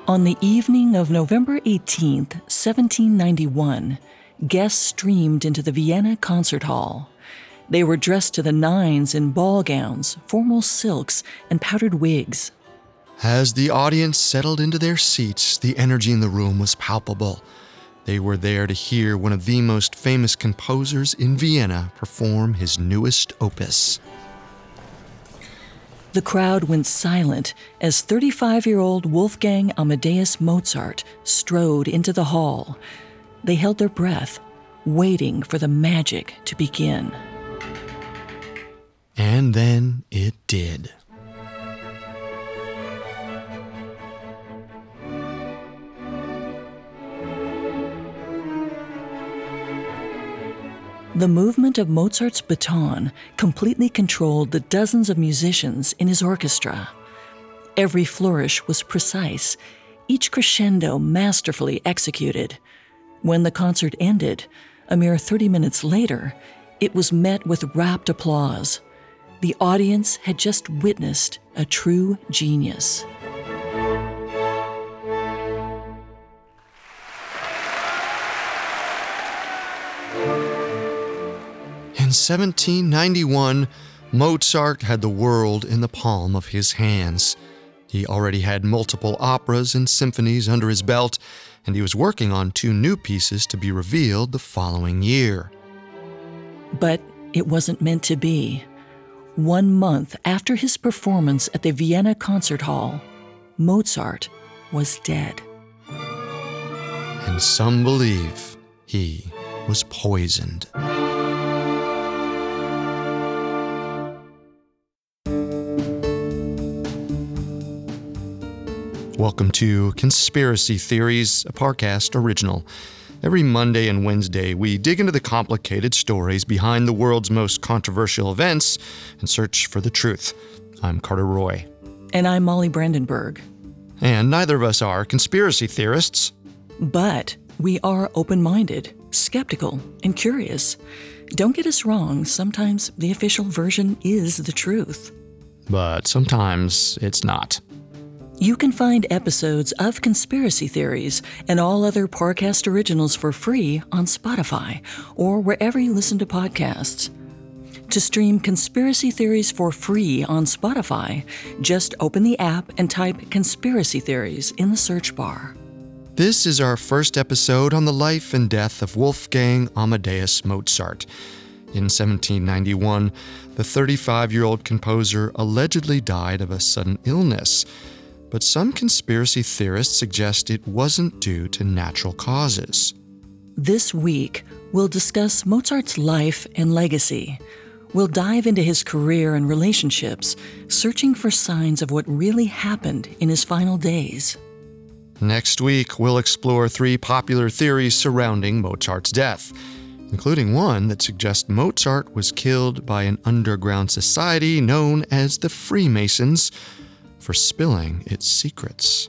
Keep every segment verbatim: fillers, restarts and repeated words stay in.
On the evening of November eighteenth, seventeen ninety-one, guests streamed into the Vienna Concert Hall. They were dressed to the nines in ball gowns, formal silks, and powdered wigs. As the audience settled into their seats, the energy in the room was palpable. They were there to hear one of the most famous composers in Vienna perform his newest opus. The crowd went silent as thirty-five-year-old Wolfgang Amadeus Mozart strode into the hall. They held their breath, waiting for the magic to begin. And then it did. The movement of Mozart's baton completely controlled the dozens of musicians in his orchestra. Every flourish was precise, each crescendo masterfully executed. When the concert ended, a mere thirty minutes later, it was met with rapt applause. The audience had just witnessed a true genius. In seventeen ninety-one, Mozart had the world in the palm of his hands. He already had multiple operas and symphonies under his belt, and he was working on two new pieces to be revealed the following year. But it wasn't meant to be. One month after his performance at the Vienna Concert Hall, Mozart was dead. And some believe he was poisoned. Welcome to Conspiracy Theories, a Parcast original. Every Monday and Wednesday, we dig into the complicated stories behind the world's most controversial events and search for the truth. I'm Carter Roy. And I'm Molly Brandenburg. And neither of us are conspiracy theorists. But we are open-minded, skeptical, and curious. Don't get us wrong, sometimes the official version is the truth. But sometimes it's not. You can find episodes of Conspiracy Theories and all other Parcast originals for free on Spotify or wherever you listen to podcasts. To stream Conspiracy Theories for free on Spotify, just open the app and type Conspiracy Theories in the search bar. This is our first episode on the life and death of Wolfgang Amadeus Mozart. In seventeen ninety-one, the thirty-five-year-old composer allegedly died of a sudden illness. But some conspiracy theorists suggest it wasn't due to natural causes. This week, we'll discuss Mozart's life and legacy. We'll dive into his career and relationships, searching for signs of what really happened in his final days. Next week, we'll explore three popular theories surrounding Mozart's death, including one that suggests Mozart was killed by an underground society known as the Freemasons, for spilling its secrets.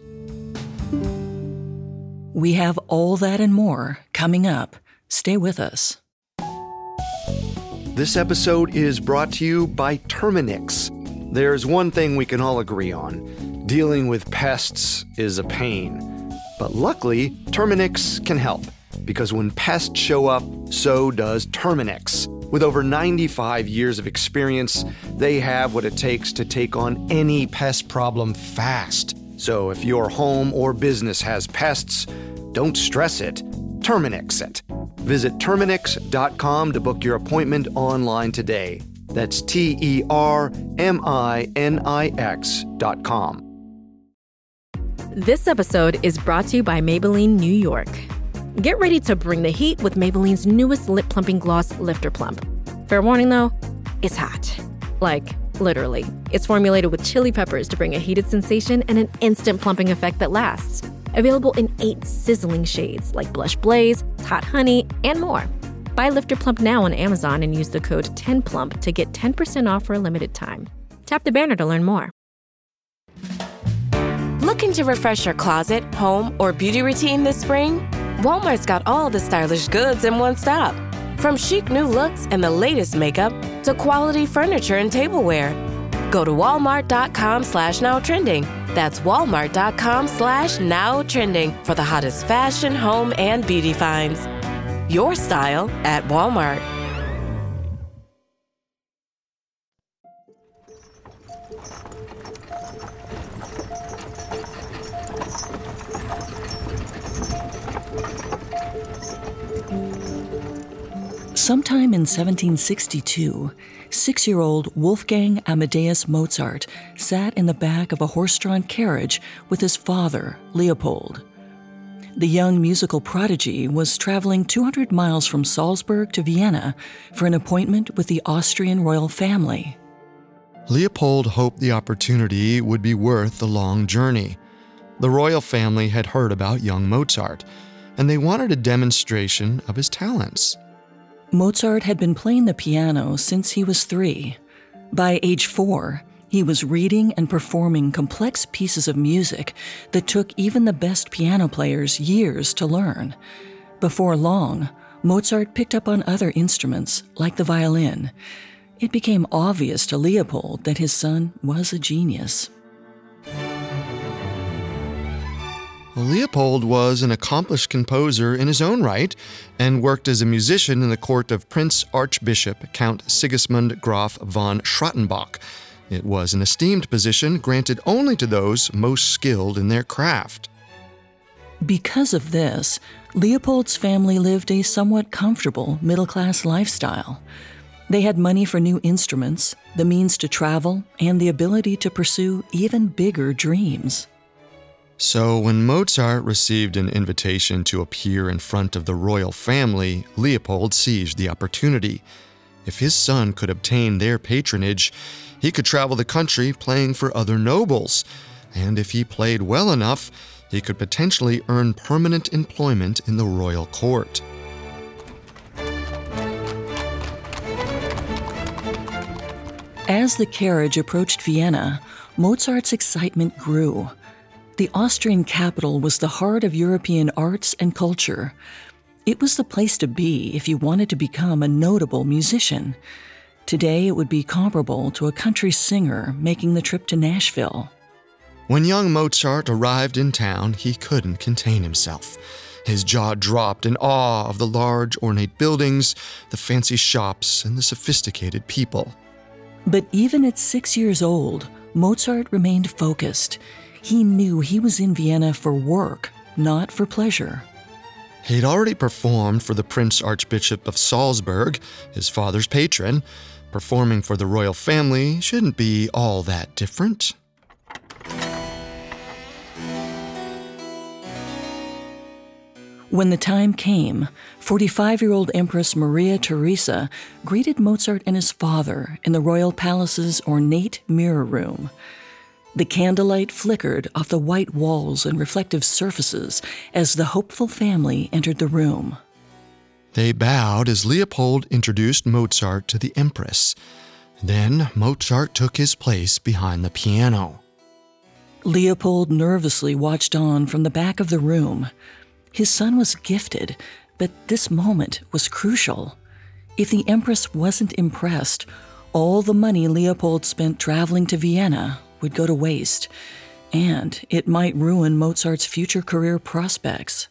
We have all that and more coming up. Stay with us. This episode is brought to you by Terminix. There's one thing we can all agree on. Dealing with pests is a pain. But luckily, Terminix can help. Because when pests show up, so does Terminix. With over ninety-five years of experience, they have what it takes to take on any pest problem fast. So if your home or business has pests, don't stress it. Terminix it. Visit Terminix dot com to book your appointment online today. That's T E R M I N I X dot com. This episode is brought to you by Maybelline New York. Get ready to bring the heat with Maybelline's newest lip plumping gloss, Lifter Plump. Fair warning though, it's hot. Like, literally. It's formulated with chili peppers to bring a heated sensation and an instant plumping effect that lasts. Available in eight sizzling shades like Blush Blaze, Hot Honey, and more. Buy Lifter Plump now on Amazon and use the code ten plump to get ten percent off for a limited time. Tap the banner to learn more. Looking to refresh your closet, home, or beauty routine this spring? Walmart's got all the stylish goods in one stop. From chic new looks and the latest makeup to quality furniture and tableware. Go to walmart dot com slash now trending That's walmart.com slash now trending for the hottest fashion, home, and beauty finds. Your style at Walmart. Sometime in seventeen sixty-two, six-year-old Wolfgang Amadeus Mozart sat in the back of a horse-drawn carriage with his father, Leopold. The young musical prodigy was traveling two hundred miles from Salzburg to Vienna for an appointment with the Austrian royal family. Leopold hoped the opportunity would be worth the long journey. The royal family had heard about young Mozart, and they wanted a demonstration of his talents. Mozart had been playing the piano since he was three. By age four, he was reading and performing complex pieces of music that took even the best piano players years to learn. Before long, Mozart picked up on other instruments, like the violin. It became obvious to Leopold that his son was a genius. Leopold was an accomplished composer in his own right and worked as a musician in the court of Prince Archbishop Count Sigismund Graf von Schrattenbach. It was an esteemed position granted only to those most skilled in their craft. Because of this, Leopold's family lived a somewhat comfortable middle-class lifestyle. They had money for new instruments, the means to travel, and the ability to pursue even bigger dreams. So when Mozart received an invitation to appear in front of the royal family, Leopold seized the opportunity. If his son could obtain their patronage, he could travel the country playing for other nobles. And if he played well enough, he could potentially earn permanent employment in the royal court. As the carriage approached Vienna, Mozart's excitement grew. The Austrian capital was the heart of European arts and culture. It was the place to be if you wanted to become a notable musician. Today, it would be comparable to a country singer making the trip to Nashville. When young Mozart arrived in town, he couldn't contain himself. His jaw dropped in awe of the large, ornate buildings, the fancy shops, and the sophisticated people. But even at six years old, Mozart remained focused. He knew he was in Vienna for work, not for pleasure. He'd already performed for the Prince Archbishop of Salzburg, his father's patron. Performing for the royal family shouldn't be all that different. When the time came, forty-five-year-old Empress Maria Theresa greeted Mozart and his father in the royal palace's ornate mirror room. The candlelight flickered off the white walls and reflective surfaces as the hopeful family entered the room. They bowed as Leopold introduced Mozart to the Empress. Then Mozart took his place behind the piano. Leopold nervously watched on from the back of the room. His son was gifted, but this moment was crucial. If the Empress wasn't impressed, all the money Leopold spent traveling to Vienna would go to waste, and it might ruin Mozart's future career prospects.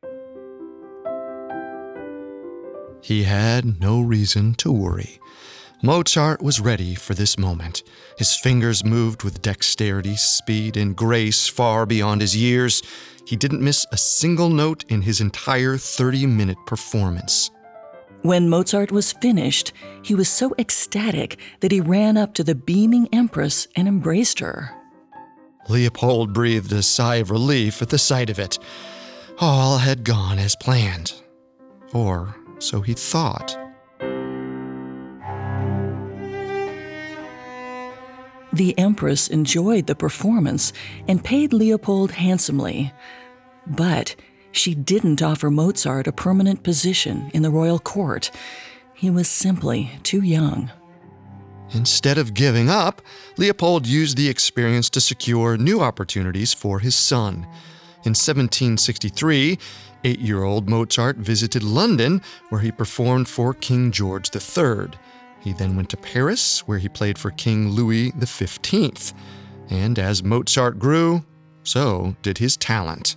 He had no reason to worry. Mozart was ready for this moment. His fingers moved with dexterity, speed, and grace far beyond his years. He didn't miss a single note in his entire thirty-minute performance. When Mozart was finished, he was so ecstatic that he ran up to the beaming Empress and embraced her. Leopold breathed a sigh of relief at the sight of it. All had gone as planned. Or so he thought. The Empress enjoyed the performance and paid Leopold handsomely. But she didn't offer Mozart a permanent position in the royal court. He was simply too young. Instead of giving up, Leopold used the experience to secure new opportunities for his son. In seventeen sixty-three, eight-year-old Mozart visited London, where he performed for King George the Third. He then went to Paris, where he played for King Louis the Fifteenth. And as Mozart grew, so did his talent.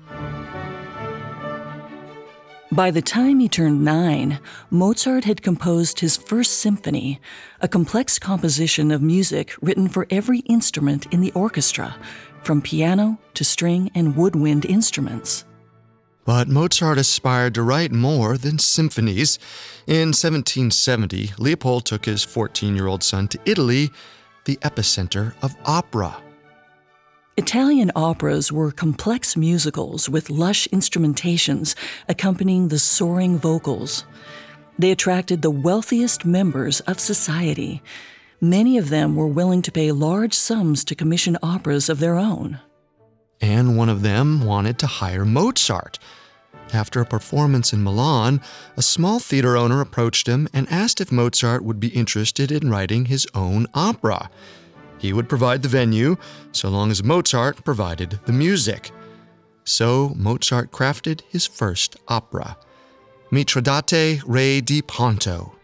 By the time he turned nine, Mozart had composed his first symphony, a complex composition of music written for every instrument in the orchestra, from piano to string and woodwind instruments. But Mozart aspired to write more than symphonies. In seventeen seventy, Leopold took his fourteen-year-old son to Italy, the epicenter of opera. Italian operas were complex musicals with lush instrumentations accompanying the soaring vocals. They attracted the wealthiest members of society. Many of them were willing to pay large sums to commission operas of their own. And one of them wanted to hire Mozart. After a performance in Milan, a small theater owner approached him and asked if Mozart would be interested in writing his own opera. He would provide the venue, so long as Mozart provided the music. So Mozart crafted his first opera, Mitridate, Re di Ponto.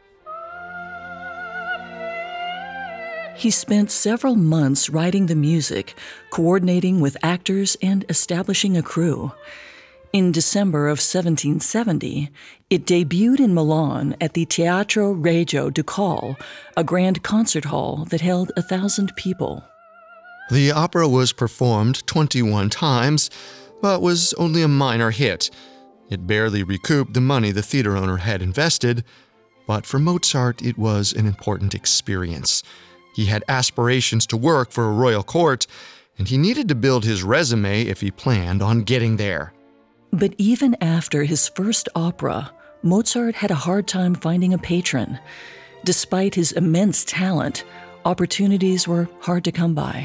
He spent several months writing the music, coordinating with actors, and establishing a crew. In December of seventeen seventy, it debuted in Milan at the Teatro Regio Ducale, a grand concert hall that held a thousand people. The opera was performed twenty-one times, but was only a minor hit. It barely recouped the money the theater owner had invested, but for Mozart it was an important experience. He had aspirations to work for a royal court, and he needed to build his resume if he planned on getting there. But even after his first opera, Mozart had a hard time finding a patron. Despite his immense talent, opportunities were hard to come by.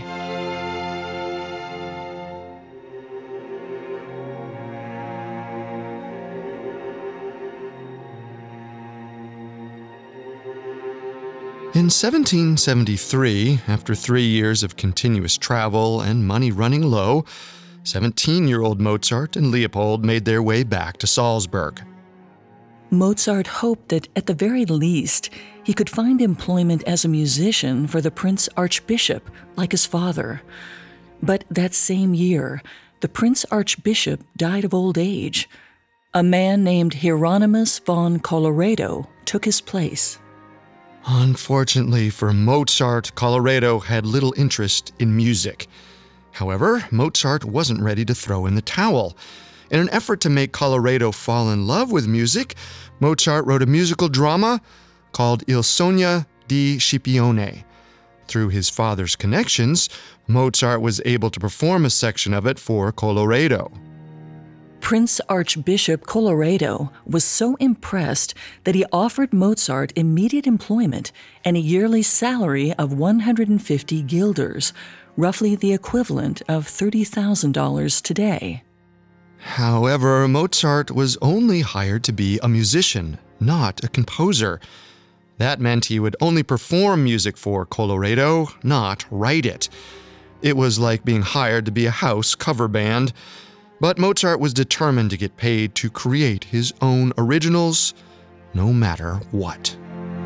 In seventeen seventy-three, after three years of continuous travel and money running low, seventeen-year-old Mozart and Leopold made their way back to Salzburg. Mozart hoped that, at the very least, he could find employment as a musician for the Prince Archbishop, like his father. But that same year, the Prince Archbishop died of old age. A man named Hieronymus von Colloredo took his place. Unfortunately for Mozart, Colloredo had little interest in music. However, Mozart wasn't ready to throw in the towel. In an effort to make Colloredo fall in love with music, Mozart wrote a musical drama called Il Sogno di Scipione. Through his father's connections, Mozart was able to perform a section of it for Colloredo. Prince Archbishop Colloredo was so impressed that he offered Mozart immediate employment and a yearly salary of one hundred fifty guilders, roughly the equivalent of thirty thousand dollars today. However, Mozart was only hired to be a musician, not a composer. That meant he would only perform music for Colloredo, not write it. It was like being hired to be a house cover band. But Mozart was determined to get paid to create his own originals, no matter what.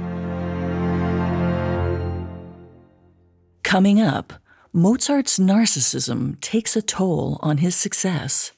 Coming up, Mozart's narcissism takes a toll on his success.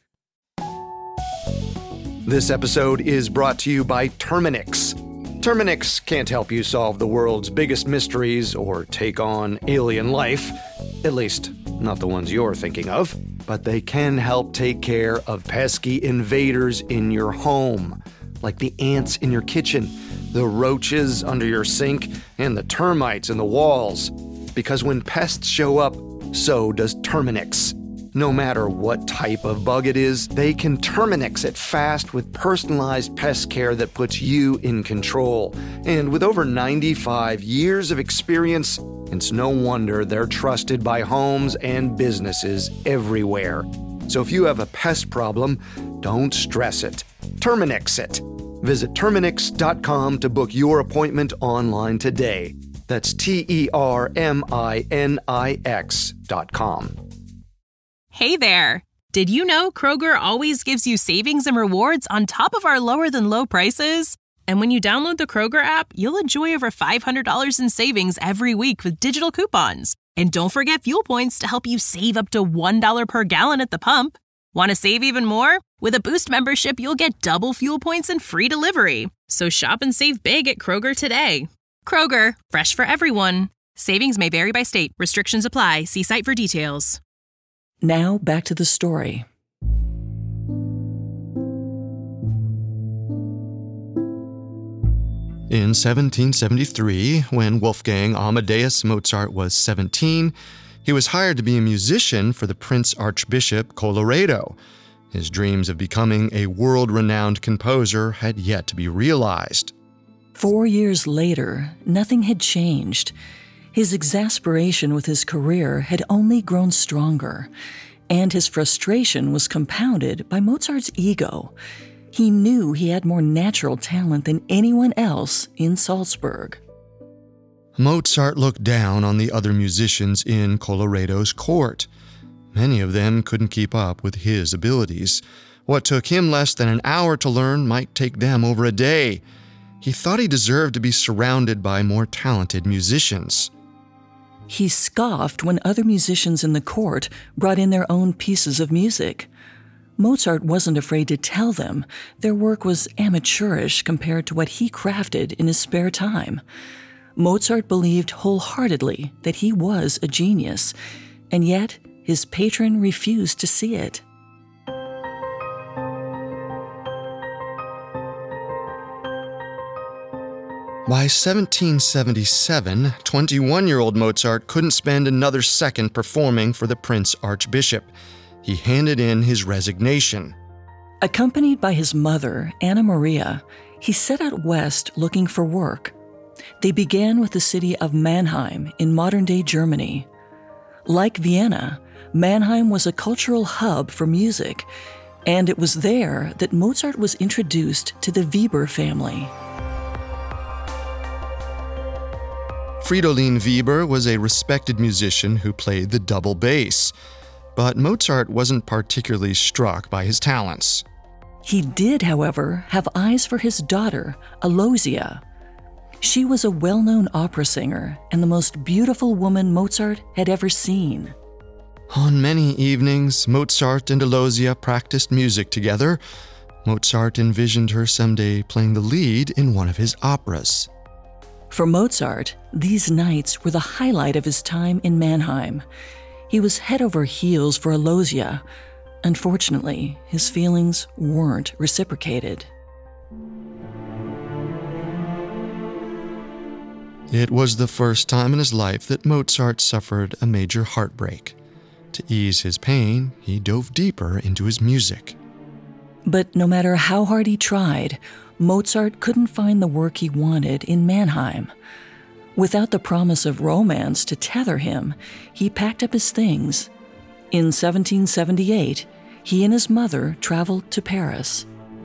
This episode is brought to you by Terminix. Terminix can't help you solve the world's biggest mysteries or take on alien life, at least not the ones you're thinking of, but they can help take care of pesky invaders in your home, like the ants in your kitchen, the roaches under your sink, and the termites in the walls. Because when pests show up, so does Terminix. No matter what type of bug it is, they can Terminix it fast with personalized pest care that puts you in control. And with over ninety-five years of experience, it's no wonder they're trusted by homes and businesses everywhere. So if you have a pest problem, don't stress it. Terminix it. Visit Terminix dot com to book your appointment online today. That's T E R M I N I X dot com. Hey there! Did you know Kroger always gives you savings and rewards on top of our lower-than-low prices? And when you download the Kroger app, you'll enjoy over five hundred dollars in savings every week with digital coupons. And don't forget fuel points to help you save up to one dollar per gallon at the pump. Want to save even more? With a Boost membership, you'll get double fuel points and free delivery. So shop and save big at Kroger today. Kroger, fresh for everyone. Savings may vary by state. Restrictions apply. See site for details. Now back to the story. In seventeen seventy-three, when Wolfgang Amadeus Mozart was seventeen, he was hired to be a musician for the Prince Archbishop Colloredo. His dreams of becoming a world-renowned composer had yet to be realized. Four years later, nothing had changed. His exasperation with his career had only grown stronger, and his frustration was compounded by Mozart's ego. He knew he had more natural talent than anyone else in Salzburg. Mozart looked down on the other musicians in Colloredo's court. Many of them couldn't keep up with his abilities. What took him less than an hour to learn might take them over a day. He thought he deserved to be surrounded by more talented musicians. He scoffed when other musicians in the court brought in their own pieces of music. Mozart wasn't afraid to tell them their work was amateurish compared to what he crafted in his spare time. Mozart believed wholeheartedly that he was a genius, and yet his patron refused to see it. By seventeen seventy-seven, twenty-one-year-old Mozart couldn't spend another second performing for the Prince Archbishop. He handed in his resignation. Accompanied by his mother, Anna Maria, he set out west looking for work. They began with the city of Mannheim in modern-day Germany. Like Vienna, Mannheim was a cultural hub for music, and it was there that Mozart was introduced to the Weber family. Fridolin Weber was a respected musician who played the double bass. But Mozart wasn't particularly struck by his talents. He did, however, have eyes for his daughter, Aloysia. She was a well-known opera singer and the most beautiful woman Mozart had ever seen. On many evenings, Mozart and Aloysia practiced music together. Mozart envisioned her someday playing the lead in one of his operas. For Mozart, these nights were the highlight of his time in Mannheim. He was head over heels for Aloysia. Unfortunately, his feelings weren't reciprocated. It was the first time in his life that Mozart suffered a major heartbreak. To ease his pain, he dove deeper into his music. But no matter how hard he tried, Mozart couldn't find the work he wanted in Mannheim. Without the promise of romance to tether him, he packed up his things. In seventeen seventy-eight, he and his mother traveled to Paris.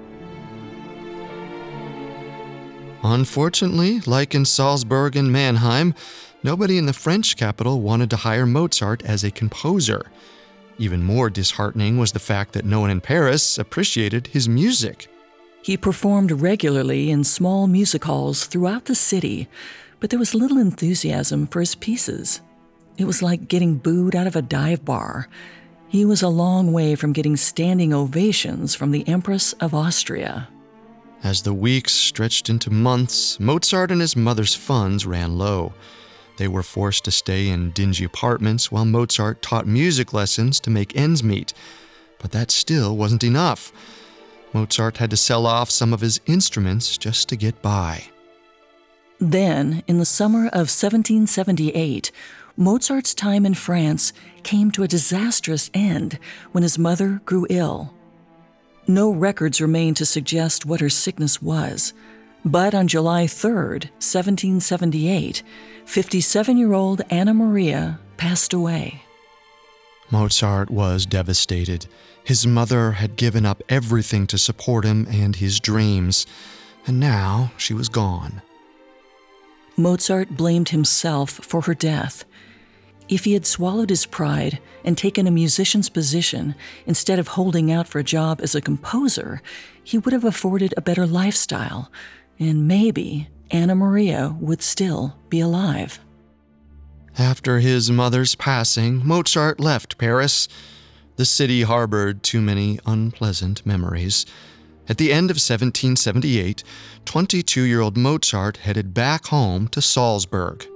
Unfortunately, like in Salzburg and Mannheim, nobody in the French capital wanted to hire Mozart as a composer. Even more disheartening was the fact that no one in Paris appreciated his music. He performed regularly in small music halls throughout the city, but there was little enthusiasm for his pieces. It was like getting booed out of a dive bar. He was a long way from getting standing ovations from the Empress of Austria. As the weeks stretched into months, Mozart and his mother's funds ran low. They were forced to stay in dingy apartments while Mozart taught music lessons to make ends meet. But that still wasn't enough. Mozart had to sell off some of his instruments just to get by. Then, in the summer of seventeen seventy-eight, Mozart's time in France came to a disastrous end when his mother grew ill. No records remain to suggest what her sickness was, but on July third, seventeen seventy-eight, fifty-seven-year-old Anna Maria passed away. Mozart was devastated. His mother had given up everything to support him and his dreams, and now she was gone. Mozart blamed himself for her death. If he had swallowed his pride and taken a musician's position instead of holding out for a job as a composer, he would have afforded a better lifestyle, and maybe Anna Maria would still be alive. After his mother's passing, Mozart left Paris. The city harbored too many unpleasant memories. At the end of seventeen seventy-eight, twenty-two-year-old Mozart headed back home to Salzburg.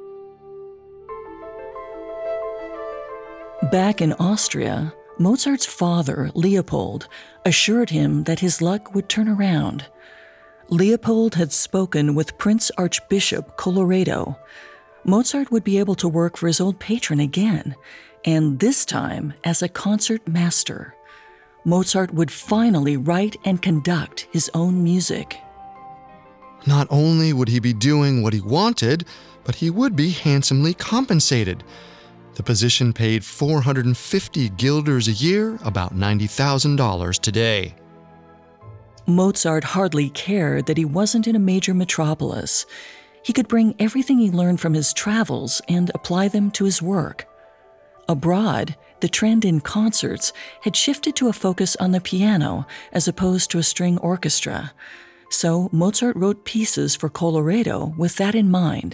Back in Austria, Mozart's father, Leopold, assured him that his luck would turn around. Leopold had spoken with Prince Archbishop Colloredo. Mozart would be able to work for his old patron again, and this time as a concert master. Mozart would finally write and conduct his own music. Not only would he be doing what he wanted, but he would be handsomely compensated. The position paid four hundred fifty guilders a year, about ninety thousand dollars today. Mozart hardly cared that he wasn't in a major metropolis. He could bring everything he learned from his travels and apply them to his work. Abroad, the trend in concerts had shifted to a focus on the piano as opposed to a string orchestra. So Mozart wrote pieces for Colloredo with that in mind.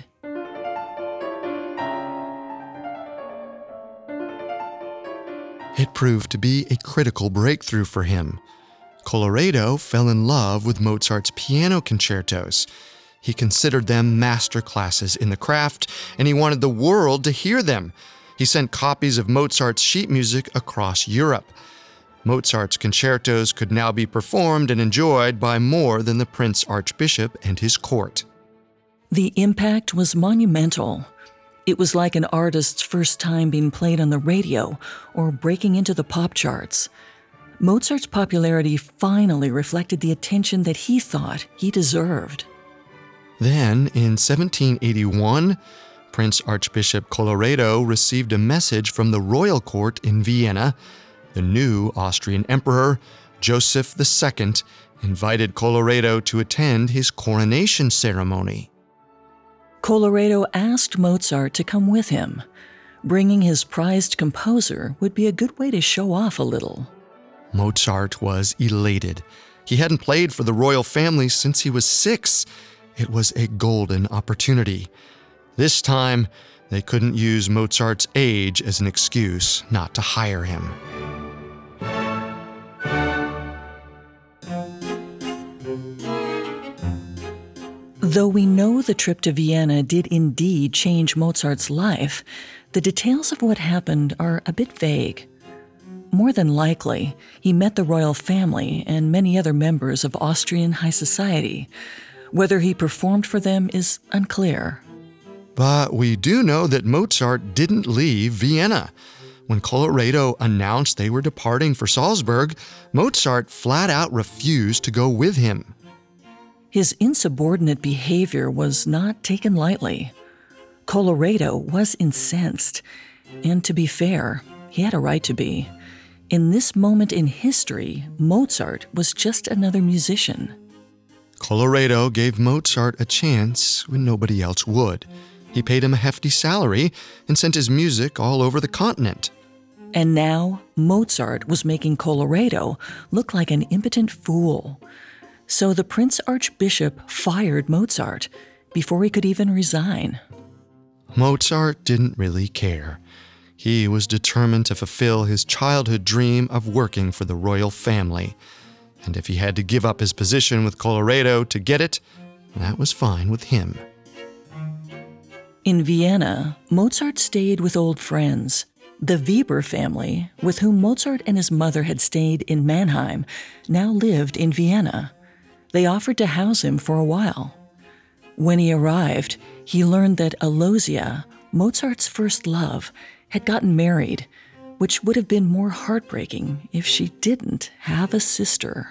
It proved to be a critical breakthrough for him. Colloredo fell in love with Mozart's piano concertos. He considered them master classes in the craft, and he wanted the world to hear them. He sent copies of Mozart's sheet music across Europe. Mozart's concertos could now be performed and enjoyed by more than the Prince Archbishop and his court. The impact was monumental. It was like an artist's first time being played on the radio or breaking into the pop charts. Mozart's popularity finally reflected the attention that he thought he deserved. Then, in seventeen eighty-one, Prince Archbishop Colloredo received a message from the royal court in Vienna. The new Austrian Emperor, Joseph the Second, invited Colloredo to attend his coronation ceremony. Colloredo asked Mozart to come with him. Bringing his prized composer would be a good way to show off a little. Mozart was elated. He hadn't played for the royal family since he was six. It was a golden opportunity. This time, they couldn't use Mozart's age as an excuse not to hire him. Though we know the trip to Vienna did indeed change Mozart's life, the details of what happened are a bit vague. More than likely, he met the royal family and many other members of Austrian high society. Whether he performed for them is unclear. But we do know that Mozart didn't leave Vienna. When Colloredo announced they were departing for Salzburg, Mozart flat out refused to go with him. His insubordinate behavior was not taken lightly. Colloredo was incensed, and to be fair, he had a right to be. In this moment in history, Mozart was just another musician. Colloredo gave Mozart a chance when nobody else would. He paid him a hefty salary and sent his music all over the continent. And now, Mozart was making Colloredo look like an impotent fool. So the Prince Archbishop fired Mozart before he could even resign. Mozart didn't really care. He was determined to fulfill his childhood dream of working for the royal family. And if he had to give up his position with Colloredo to get it, that was fine with him. In Vienna, Mozart stayed with old friends. The Weber family, with whom Mozart and his mother had stayed in Mannheim, now lived in Vienna. They offered to house him for a while. When he arrived, he learned that Aloysia, Mozart's first love, had gotten married, which would have been more heartbreaking if she didn't have a sister.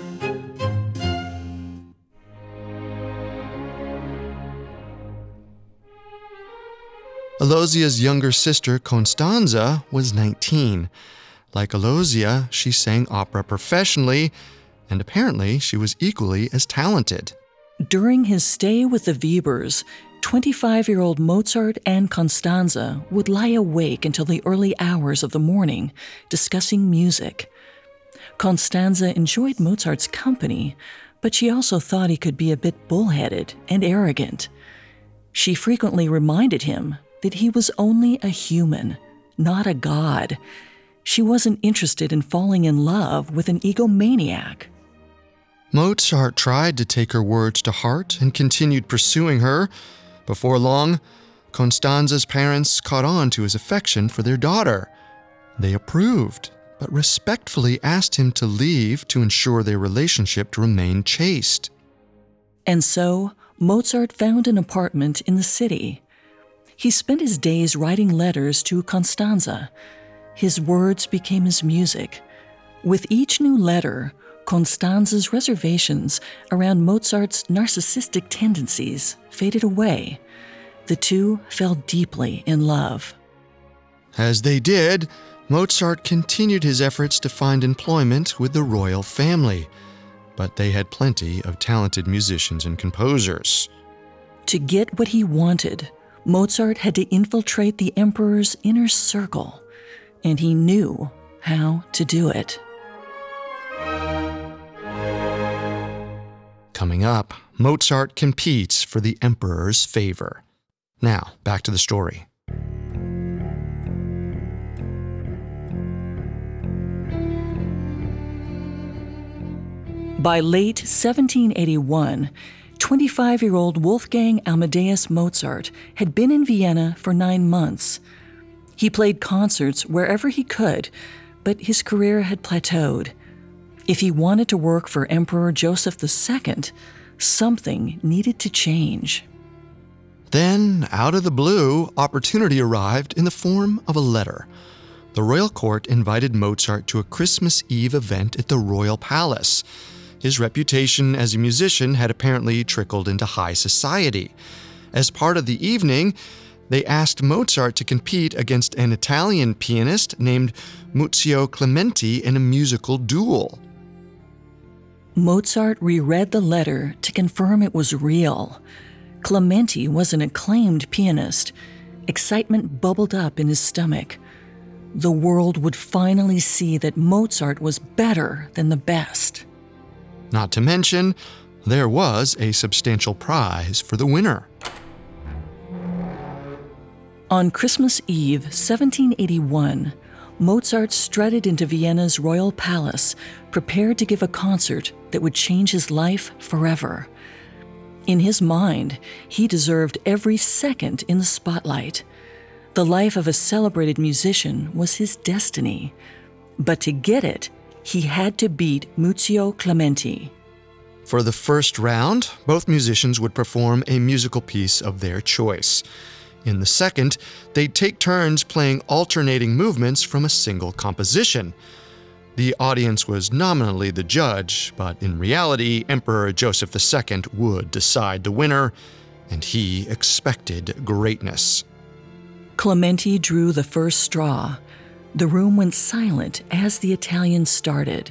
Aloysia's younger sister, Constanza, was nineteen. Like Aloysia, she sang opera professionally, and apparently she was equally as talented. During his stay with the Webers, twenty-five-year-old Mozart and Constanza would lie awake until the early hours of the morning, discussing music. Constanza enjoyed Mozart's company, but she also thought he could be a bit bullheaded and arrogant. She frequently reminded him that he was only a human, not a god. She wasn't interested in falling in love with an egomaniac. Mozart tried to take her words to heart and continued pursuing her. Before long, Constanza's parents caught on to his affection for their daughter. They approved, but respectfully asked him to leave to ensure their relationship remained chaste. And so, Mozart found an apartment in the city. He spent his days writing letters to Constanza. His words became his music. With each new letter, Constanza's reservations around Mozart's narcissistic tendencies faded away. The two fell deeply in love. As they did, Mozart continued his efforts to find employment with the royal family, but they had plenty of talented musicians and composers. To get what he wanted, Mozart had to infiltrate the emperor's inner circle, and he knew how to do it. Coming up, Mozart competes for the emperor's favor. Now, back to the story. By late seventeen eighty-one, twenty-five-year-old Wolfgang Amadeus Mozart had been in Vienna for nine months. He played concerts wherever he could, but his career had plateaued. If he wanted to work for Emperor Joseph the Second, something needed to change. Then, out of the blue, opportunity arrived in the form of a letter. The royal court invited Mozart to a Christmas Eve event at the royal palace. His reputation as a musician had apparently trickled into high society. As part of the evening, they asked Mozart to compete against an Italian pianist named Muzio Clementi in a musical duel. Mozart reread the letter to confirm it was real. Clementi was an acclaimed pianist. Excitement bubbled up in his stomach. The world would finally see that Mozart was better than the best. Not to mention, there was a substantial prize for the winner. On Christmas Eve, seventeen eighty-one, Mozart strutted into Vienna's royal palace, prepared to give a concert that would change his life forever. In his mind, he deserved every second in the spotlight. The life of a celebrated musician was his destiny. But to get it, he had to beat Muzio Clementi. For the first round, both musicians would perform a musical piece of their choice. In the second, they'd take turns playing alternating movements from a single composition. The audience was nominally the judge, but in reality, Emperor Joseph the Second would decide the winner, and he expected greatness. Clementi drew the first straw. The room went silent as the Italian started.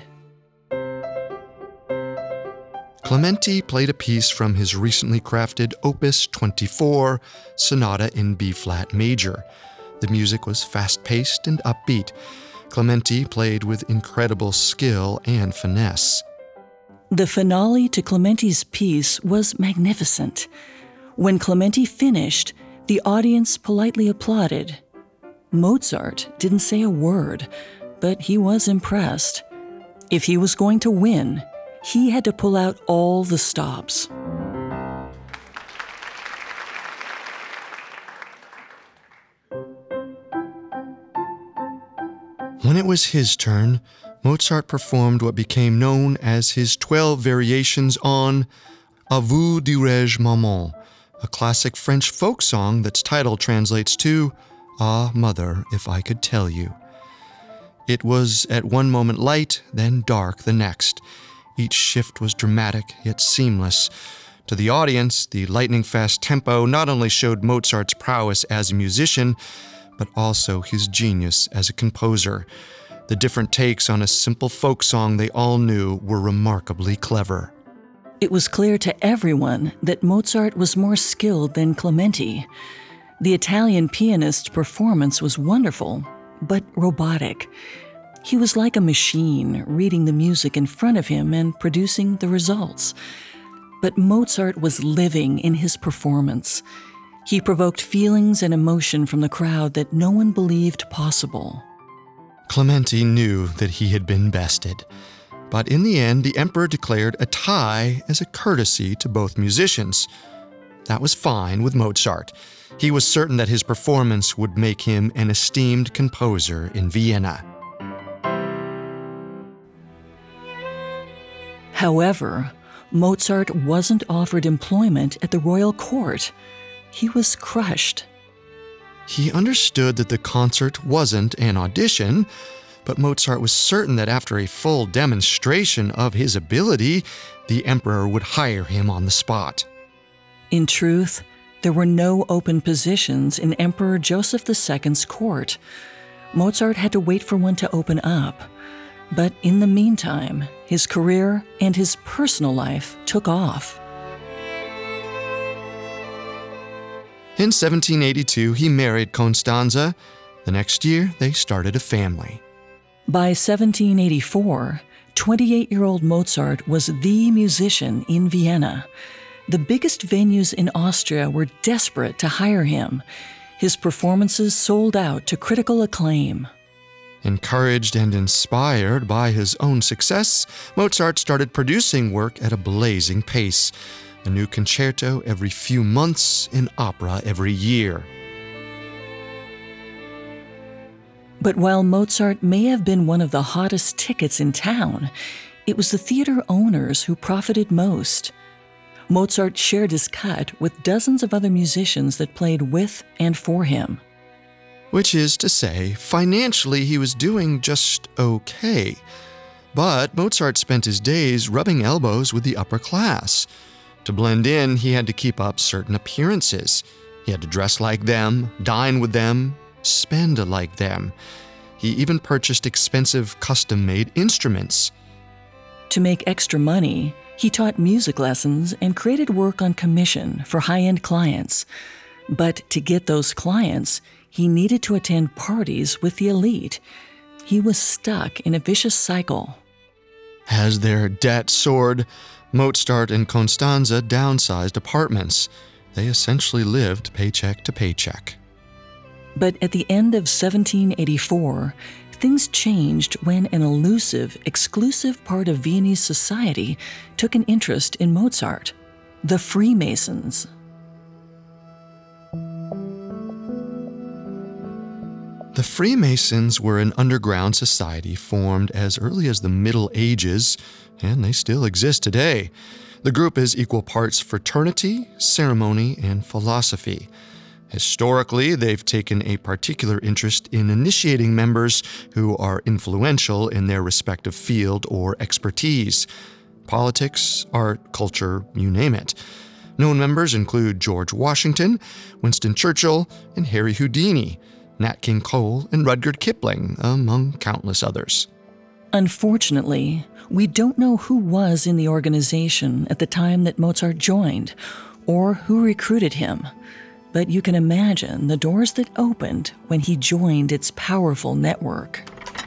Clementi played a piece from his recently crafted Opus twenty-four, Sonata in B-flat major. The music was fast-paced and upbeat. Clementi played with incredible skill and finesse. The finale to Clementi's piece was magnificent. When Clementi finished, the audience politely applauded. Mozart didn't say a word, but he was impressed. If he was going to win, he had to pull out all the stops. When it was his turn, Mozart performed what became known as his twelve variations on À vous dirai-je maman, a classic French folk song that's title translates to Ah, Mother, if I could tell you. It was at one moment light, then dark the next. Each shift was dramatic, yet seamless. To the audience, the lightning-fast tempo not only showed Mozart's prowess as a musician, but also his genius as a composer. The different takes on a simple folk song they all knew were remarkably clever. It was clear to everyone that Mozart was more skilled than Clementi. The Italian pianist's performance was wonderful, but robotic. He was like a machine, reading the music in front of him and producing the results. But Mozart was living in his performance. He provoked feelings and emotion from the crowd that no one believed possible. Clementi knew that he had been bested, but in the end, the emperor declared a tie as a courtesy to both musicians. That was fine with Mozart. He was certain that his performance would make him an esteemed composer in Vienna. However, Mozart wasn't offered employment at the royal court. He was crushed. He understood that the concert wasn't an audition, but Mozart was certain that after a full demonstration of his ability, the emperor would hire him on the spot. In truth, there were no open positions in Emperor Joseph the Second's court. Mozart had to wait for one to open up. But in the meantime, his career and his personal life took off. In seventeen eighty-two, he married Constanze. The next year, they started a family. By seventeen eighty-four, twenty-eight-year-old Mozart was the musician in Vienna. The biggest venues in Austria were desperate to hire him. His performances sold out to critical acclaim. Encouraged and inspired by his own success, Mozart started producing work at a blazing pace. A new concerto every few months, an opera every year. But while Mozart may have been one of the hottest tickets in town, it was the theater owners who profited most. Mozart shared his cut with dozens of other musicians that played with and for him. Which is to say, financially he was doing just okay. But Mozart spent his days rubbing elbows with the upper class. To blend in, he had to keep up certain appearances. He had to dress like them, dine with them, spend like them. He even purchased expensive custom-made instruments. To make extra money, he taught music lessons and created work on commission for high-end clients. But to get those clients, he needed to attend parties with the elite. He was stuck in a vicious cycle. As their debt soared, Mozart and Constanze downsized apartments. They essentially lived paycheck to paycheck. But at the end of seventeen eighty-four, things changed when an elusive, exclusive part of Viennese society took an interest in Mozart: the Freemasons. The Freemasons were an underground society formed as early as the Middle Ages, and they still exist today. The group is equal parts fraternity, ceremony, and philosophy. Historically, they've taken a particular interest in initiating members who are influential in their respective field or expertise. Politics, art, culture, you name it. Known members include George Washington, Winston Churchill, and Harry Houdini, Nat King Cole, and Rudyard Kipling, among countless others. Unfortunately, we don't know who was in the organization at the time that Mozart joined, or who recruited him. But you can imagine the doors that opened when he joined its powerful network.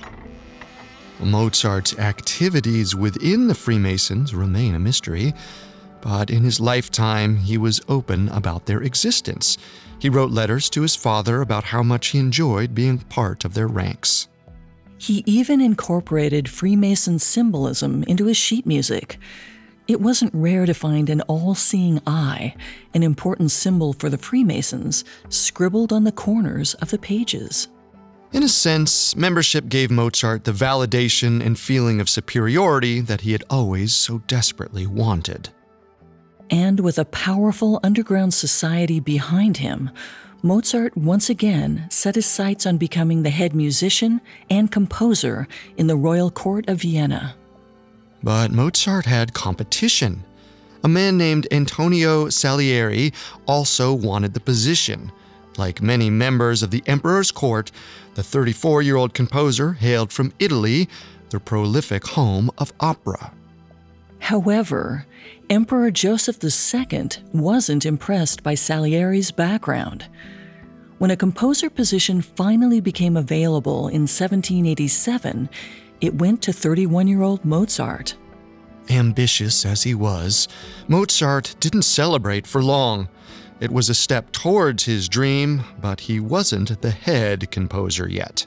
Mozart's activities within the Freemasons remain a mystery, but in his lifetime he was open about their existence. He wrote letters to his father about how much he enjoyed being part of their ranks. He even incorporated Freemason symbolism into his sheet music. It wasn't rare to find an all-seeing eye, an important symbol for the Freemasons, scribbled on the corners of the pages. In a sense, membership gave Mozart the validation and feeling of superiority that he had always so desperately wanted. And with a powerful underground society behind him, Mozart once again set his sights on becoming the head musician and composer in the royal court of Vienna. But Mozart had competition. A man named Antonio Salieri also wanted the position. Like many members of the emperor's court, the thirty-four-year-old composer hailed from Italy, the prolific home of opera. However, Emperor Joseph the Second wasn't impressed by Salieri's background. When a composer position finally became available in seventeen eighty-seven, it went to thirty-one-year-old Mozart. Ambitious as he was, Mozart didn't celebrate for long. It was a step towards his dream, but he wasn't the head composer yet.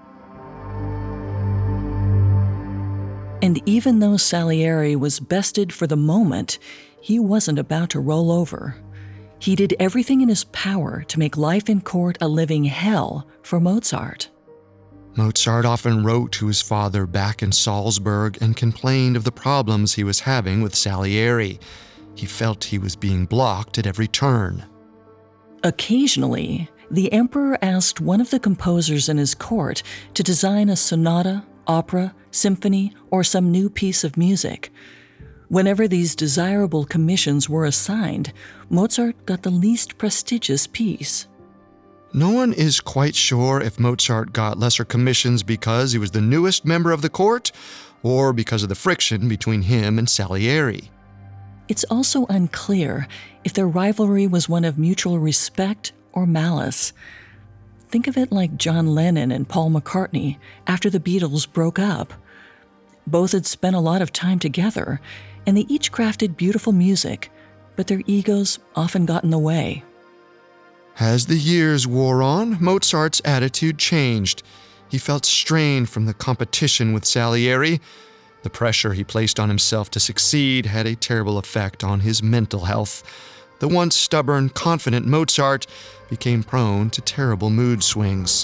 And even though Salieri was bested for the moment, he wasn't about to roll over. He did everything in his power to make life in court a living hell for Mozart. Mozart often wrote to his father back in Salzburg and complained of the problems he was having with Salieri. He felt he was being blocked at every turn. Occasionally, the emperor asked one of the composers in his court to design a sonata, opera, symphony, or some new piece of music. Whenever these desirable commissions were assigned, Mozart got the least prestigious piece. No one is quite sure if Mozart got lesser commissions because he was the newest member of the court or because of the friction between him and Salieri. It's also unclear if their rivalry was one of mutual respect or malice. Think of it like John Lennon and Paul McCartney after the Beatles broke up. Both had spent a lot of time together, and they each crafted beautiful music, but their egos often got in the way. As the years wore on, Mozart's attitude changed. He felt strained from the competition with Salieri. The pressure he placed on himself to succeed had a terrible effect on his mental health. The once stubborn, confident Mozart became prone to terrible mood swings.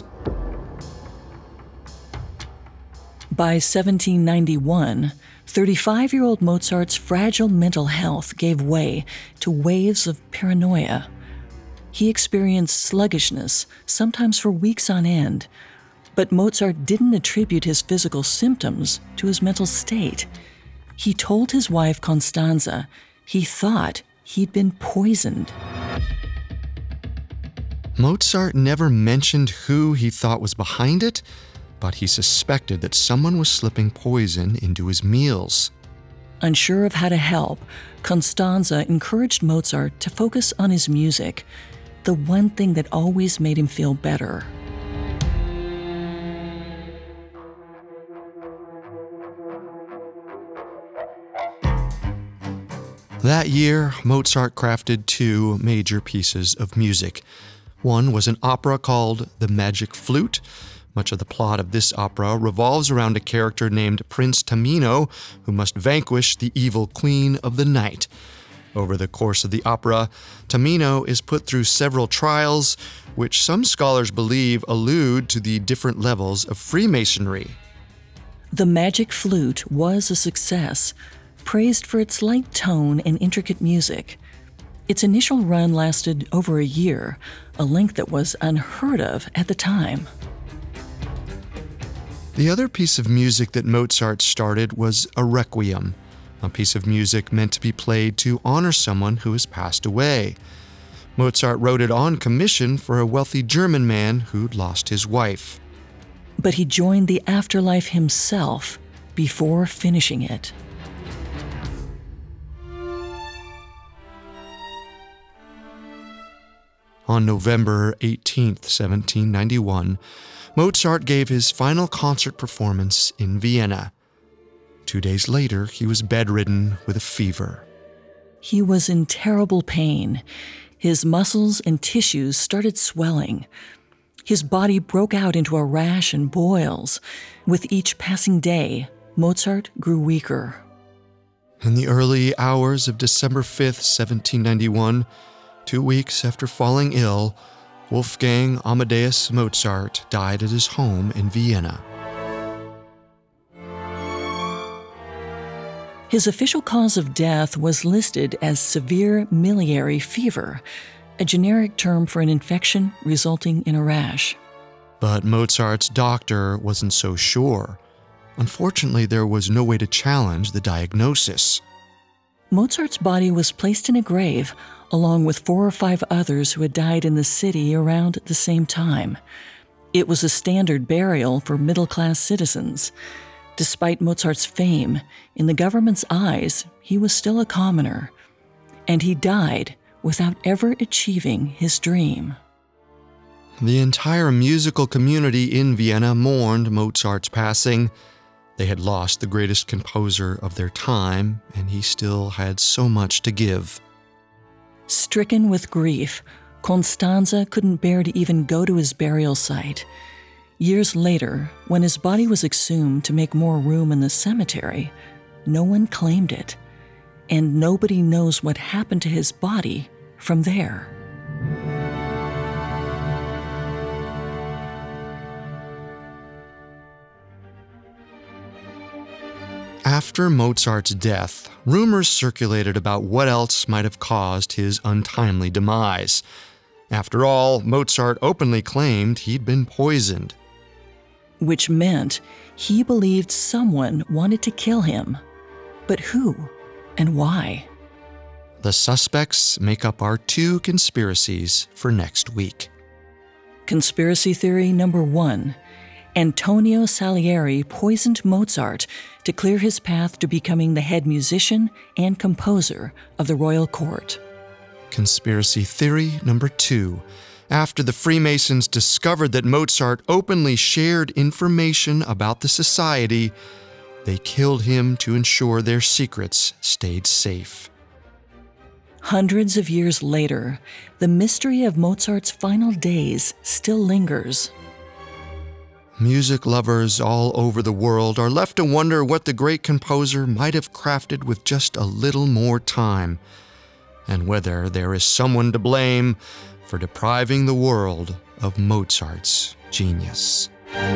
By seventeen ninety-one, thirty-five-year-old Mozart's fragile mental health gave way to waves of paranoia. He experienced sluggishness, sometimes for weeks on end, but Mozart didn't attribute his physical symptoms to his mental state. He told his wife Constanza he thought he'd been poisoned. Mozart never mentioned who he thought was behind it, but he suspected that someone was slipping poison into his meals. Unsure of how to help, Constanza encouraged Mozart to focus on his music, the one thing that always made him feel better. That year, Mozart crafted two major pieces of music. One was an opera called The Magic Flute. Much of the plot of this opera revolves around a character named Prince Tamino, who must vanquish the evil queen of the night. Over the course of the opera, Tamino is put through several trials, which some scholars believe allude to the different levels of Freemasonry. The Magic Flute was a success, praised for its light tone and intricate music. Its initial run lasted over a year, a length that was unheard of at the time. The other piece of music that Mozart started was a requiem, a piece of music meant to be played to honor someone who has passed away. Mozart wrote it on commission for a wealthy German man who'd lost his wife. But he joined the afterlife himself before finishing it. On November eighteenth, seventeen ninety-one, Mozart gave his final concert performance in Vienna. Two days later, he was bedridden with a fever. He was in terrible pain. His muscles and tissues started swelling. His body broke out into a rash and boils. With each passing day, Mozart grew weaker. In the early hours of December fifth, seventeen ninety-one, two weeks after falling ill, Wolfgang Amadeus Mozart died at his home in Vienna. His official cause of death was listed as severe miliary fever, a generic term for an infection resulting in a rash. But Mozart's doctor wasn't so sure. Unfortunately, there was no way to challenge the diagnosis. Mozart's body was placed in a grave, along with four or five others who had died in the city around the same time. It was a standard burial for middle-class citizens. Despite Mozart's fame, in the government's eyes, he was still a commoner. And he died without ever achieving his dream. The entire musical community in Vienna mourned Mozart's passing. They had lost the greatest composer of their time, and he still had so much to give. Stricken with grief, Constanza couldn't bear to even go to his burial site. Years later, when his body was exhumed to make more room in the cemetery, no one claimed it, and nobody knows what happened to his body from there. After Mozart's death, rumors circulated about what else might have caused his untimely demise. After all, Mozart openly claimed he'd been poisoned. Which meant he believed someone wanted to kill him. But who and why? The suspects make up our two conspiracies for next week. Conspiracy theory number one. Antonio Salieri poisoned Mozart to clear his path to becoming the head musician and composer of the royal court. Conspiracy theory number two. After the Freemasons discovered that Mozart openly shared information about the society, they killed him to ensure their secrets stayed safe. Hundreds of years later, the mystery of Mozart's final days still lingers. Music lovers all over the world are left to wonder what the great composer might have crafted with just a little more time, and whether there is someone to blame for depriving the world of Mozart's genius.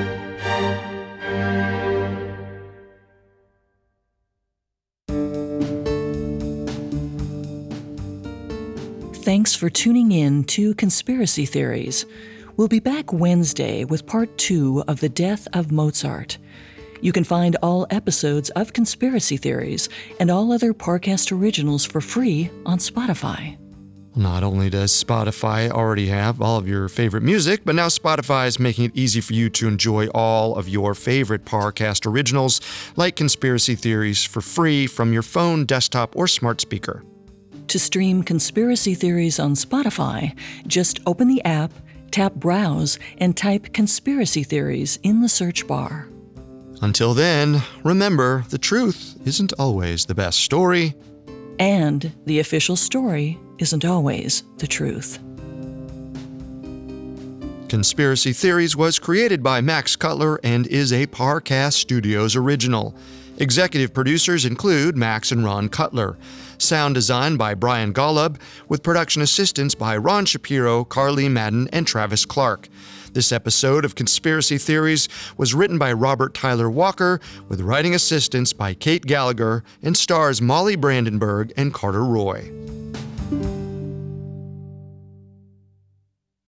Thanks for tuning in to Conspiracy Theories. We'll be back Wednesday with part two of The Death of Mozart. You can find all episodes of Conspiracy Theories and all other Parcast originals for free on Spotify. Not only does Spotify already have all of your favorite music, but now Spotify is making it easy for you to enjoy all of your favorite Parcast originals, like Conspiracy Theories, for free from your phone, desktop, or smart speaker. To stream Conspiracy Theories on Spotify, just open the app, tap Browse, and type Conspiracy Theories in the search bar. Until then, remember, the truth isn't always the best story. And the official story isn't always the truth. Conspiracy Theories was created by Max Cutler and is a Parcast Studios original. Executive producers include Max and Ron Cutler. Sound design by Brian Golub, with production assistance by Ron Shapiro, Carly Madden, and Travis Clark. This episode of Conspiracy Theories was written by Robert Tyler Walker, with writing assistance by Kate Gallagher, and stars Molly Brandenburg and Carter Roy.